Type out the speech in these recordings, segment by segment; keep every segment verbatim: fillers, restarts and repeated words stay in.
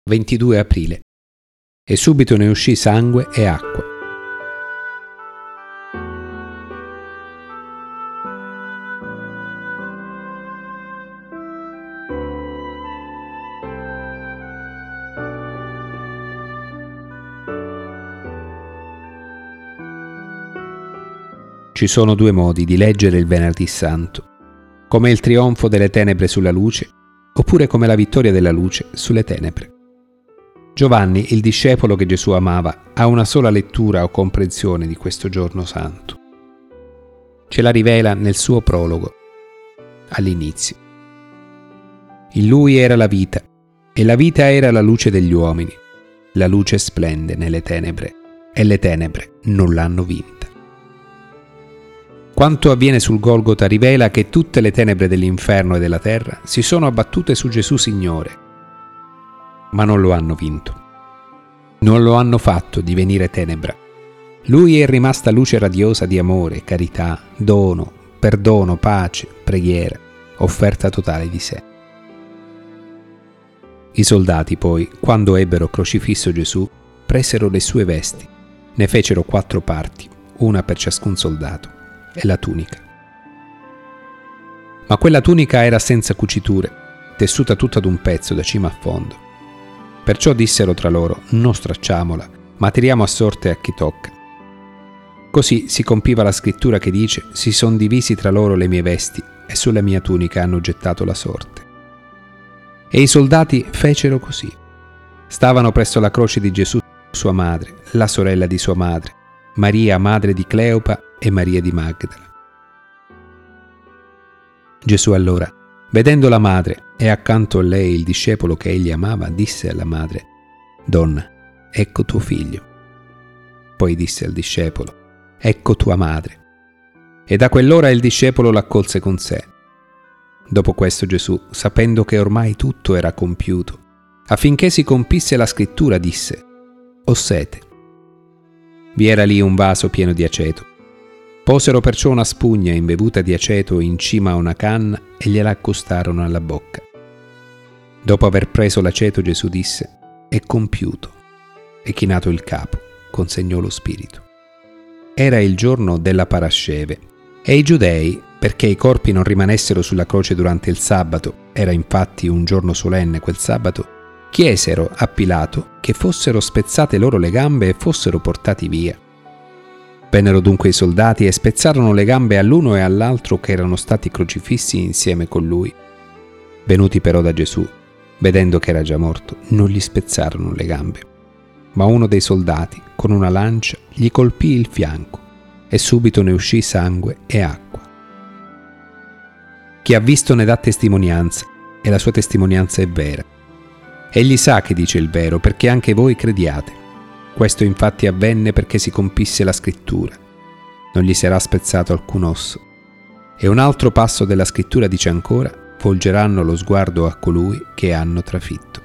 ventidue aprile. E subito ne uscì sangue e acqua. Ci sono due modi di leggere il Venerdì Santo: come il trionfo delle tenebre sulla luce, oppure come la vittoria della luce sulle tenebre. Giovanni, il discepolo che Gesù amava, ha una sola lettura o comprensione di questo giorno santo. Ce la rivela nel suo prologo, all'inizio. In lui era la vita, e la vita era la luce degli uomini. La luce splende nelle tenebre, e le tenebre non l'hanno vinta. Quanto avviene sul Golgota rivela che tutte le tenebre dell'inferno e della terra si sono abbattute su Gesù Signore, ma non lo hanno vinto. Non lo hanno fatto divenire tenebra. Lui è rimasta luce radiosa di amore, carità, dono, perdono, pace, preghiera, offerta totale di sé. I soldati poi, quando ebbero crocifisso Gesù, presero le sue vesti, ne fecero quattro parti, una per ciascun soldato, e la tunica. Ma quella tunica era senza cuciture, tessuta tutta d'un pezzo da cima a fondo. Perciò dissero tra loro: non stracciamola, ma tiriamo a sorte a chi tocca. Così si compiva la scrittura che dice: si son divisi tra loro le mie vesti, e sulla mia tunica hanno gettato la sorte. E i soldati fecero così. Stavano presso la croce di Gesù sua madre, la sorella di sua madre, Maria, madre di Cleopa, e Maria di Magdala. Gesù allora, vedendo la madre e accanto a lei il discepolo che egli amava, disse alla madre: Donna, ecco tuo figlio. Poi disse al discepolo: ecco tua madre. E da quell'ora il discepolo l'accolse con sé. Dopo questo Gesù, sapendo che ormai tutto era compiuto, affinché si compisse la scrittura, disse: ho sete. Vi era lì un vaso pieno di aceto. Posero perciò una spugna imbevuta di aceto in cima a una canna e gliela accostarono alla bocca. Dopo aver preso l'aceto, Gesù disse: è compiuto. E chinato il capo, consegnò lo spirito. Era il giorno della Parasceve, e i giudei, perché i corpi non rimanessero sulla croce durante il sabato, era infatti un giorno solenne quel sabato, chiesero a Pilato che fossero spezzate loro le gambe e fossero portati via. Vennero dunque i soldati e spezzarono le gambe all'uno e all'altro che erano stati crocifissi insieme con lui. Venuti però da Gesù, vedendo che era già morto, non gli spezzarono le gambe. Ma uno dei soldati, con una lancia, gli colpì il fianco, e subito ne uscì sangue e acqua. Chi ha visto ne dà testimonianza, e la sua testimonianza è vera. Egli sa che dice il vero, perché anche voi crediate. Questo infatti avvenne perché si compisse la scrittura: non gli sarà spezzato alcun osso. E un altro passo della scrittura dice ancora: volgeranno lo sguardo a colui che hanno trafitto.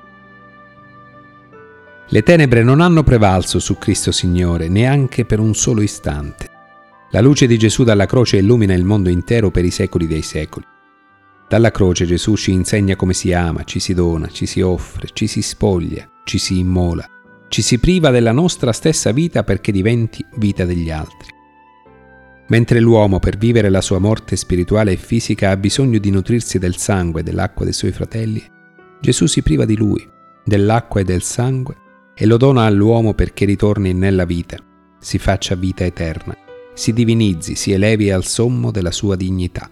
Le tenebre non hanno prevalso su Cristo Signore neanche per un solo istante. La luce di Gesù dalla croce illumina il mondo intero per i secoli dei secoli. Dalla croce Gesù ci insegna come si ama, ci si dona, ci si offre, ci si spoglia, ci si immola, ci si priva della nostra stessa vita perché diventi vita degli altri. Mentre l'uomo, per vivere la sua morte spirituale e fisica, ha bisogno di nutrirsi del sangue e dell'acqua dei suoi fratelli, Gesù si priva di lui, dell'acqua e del sangue, e lo dona all'uomo perché ritorni nella vita, si faccia vita eterna, si divinizzi, si elevi al sommo della sua dignità.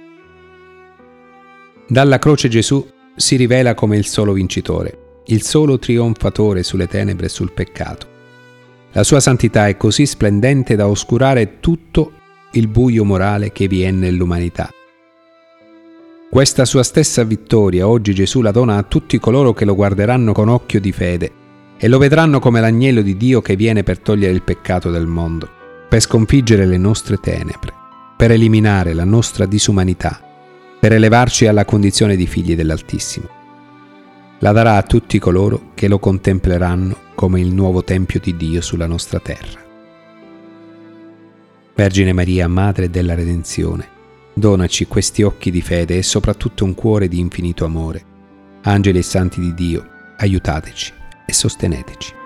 Dalla croce Gesù si rivela come il solo vincitore, il solo trionfatore sulle tenebre e sul peccato. La sua santità è così splendente da oscurare tutto il buio morale che vi è nell'umanità. Questa sua stessa vittoria oggi Gesù la dona a tutti coloro che lo guarderanno con occhio di fede e lo vedranno come l'agnello di Dio che viene per togliere il peccato del mondo, per sconfiggere le nostre tenebre, per eliminare la nostra disumanità, per elevarci alla condizione di figli dell'Altissimo. La darà a tutti coloro che lo contempleranno come il nuovo tempio di Dio sulla nostra terra. Vergine Maria, Madre della Redenzione, donaci questi occhi di fede e soprattutto un cuore di infinito amore. Angeli e santi di Dio, aiutateci e sosteneteci.